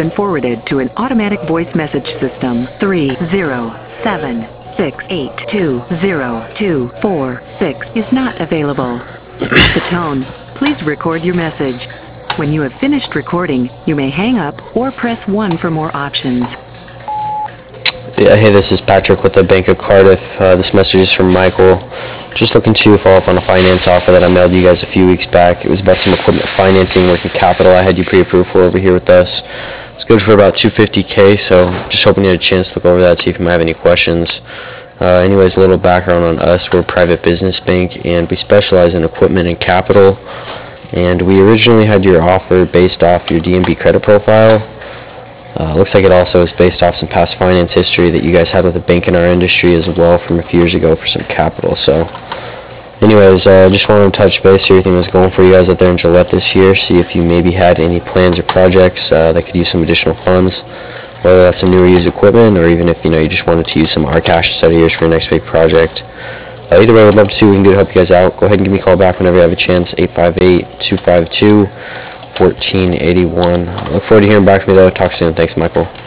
been forwarded to an automatic voice message system. 30768202446 is not available. At the tone, please record your message. When you have finished recording, you may hang up or press 1 for more options. Yeah, hey, this is Patrick with the Bank of Cardiff. This message is from Michael. Just looking to follow up on a finance offer that I mailed you guys a few weeks back. It was about some equipment financing, working capital I had you pre-approved for over here with us. It's good for about $250K, so just hoping you had a chance to look over that, see if you might have any questions. Anyways, a little background on us. We're a private business bank, and we specialize in equipment and capital. And we originally had your offer based off your DNB credit profile. Looks like it also is based off some past finance history that you guys had with a bank in our industry as well from a few years ago for some capital. So anyways, just wanted to touch base, see everything was going for you guys out there in Gillette this year, see if you maybe had any plans or projects that could use some additional funds, whether that's some new or used equipment, or even if you just wanted to use some of our cash instead of yours for your next big project. Either way, I would love to see what we can do to help you guys out. Go ahead and give me a call back whenever you have a chance, 858-252-1481. Look forward to hearing back from you though. Talk soon. Thanks, Michael.